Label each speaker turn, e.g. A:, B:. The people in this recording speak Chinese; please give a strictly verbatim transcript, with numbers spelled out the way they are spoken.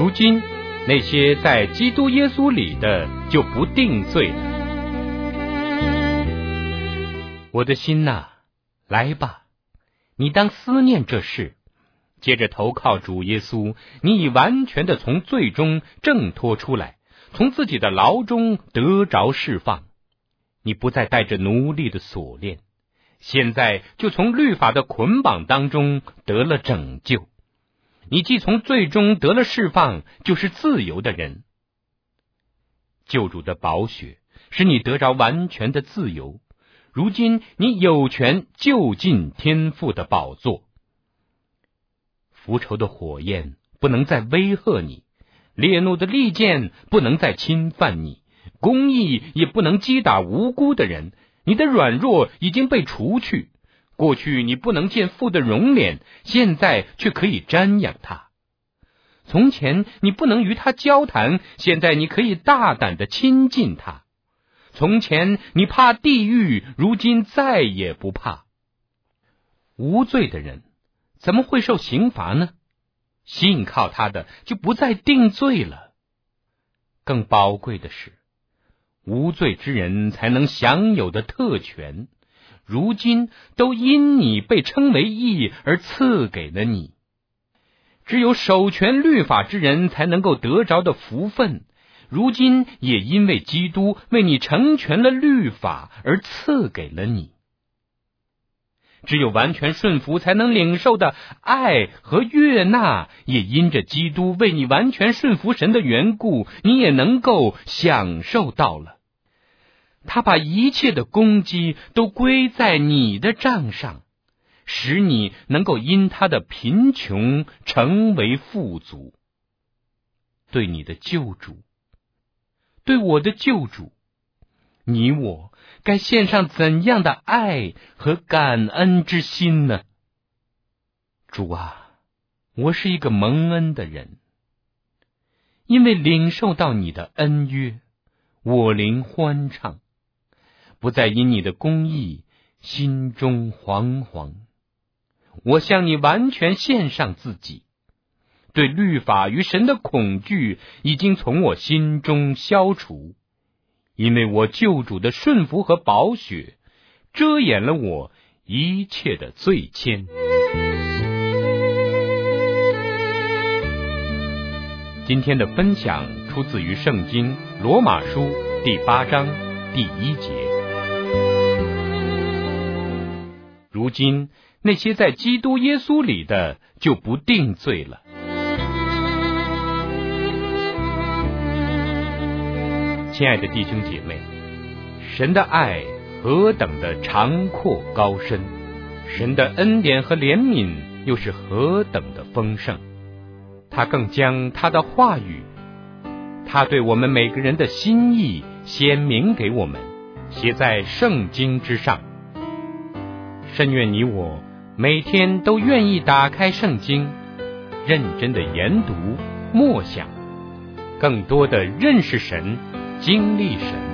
A: 如今那些在基督耶稣里的就不定罪了。我的心哪，来吧，你当思念这事，接着投靠主耶稣，你已完全的从罪中挣脱出来，从自己的牢中得着释放。你不再带着奴隶的锁链，现在就从律法的捆绑当中得了拯救。你既从罪中得了释放，就是自由的人。救主的宝血使你得着完全的自由，如今你有权就近天父的宝座。复仇的火焰不能再威吓你，烈怒的利剑不能再侵犯你，公义也不能击打无辜的人。你的软弱已经被除去，过去你不能见父的容脸，现在却可以瞻仰他。从前你不能与他交谈，现在你可以大胆地亲近他。从前你怕地狱，如今再也不怕。无罪的人怎么会受刑罚呢？信靠他的就不再定罪了。更宝贵的是，无罪之人才能享有的特权，如今都因你被称为义而赐给了你。只有守全律法之人才能够得着的福分，如今也因为基督为你成全了律法而赐给了你。只有完全顺服才能领受的爱和悦纳，也因着基督为你完全顺服神的缘故，你也能够享受到了。他把一切的攻击都归在你的账上，使你能够因他的贫穷成为富足。对你的救主，对我的救主，你我该献上怎样的爱和感恩之心呢？主啊，我是一个蒙恩的人，因为领受到你的恩约，我灵欢畅，不再因你的公义心中惶惶。我向你完全献上自己，对律法与神的恐惧已经从我心中消除，因为我救主的顺服和宝血遮掩了我一切的罪愆。今天的分享出自于圣经罗马书第八章第一节。如今那些在基督耶稣里的就不定罪了。亲爱的弟兄姐妹，神的爱何等的长阔高深，神的恩典和怜悯又是何等的丰盛。他更将他的话语，他对我们每个人的心意显明给我们，写在圣经之上。甚愿你我每天都愿意打开圣经，认真的研读默想，更多的认识神，经历神。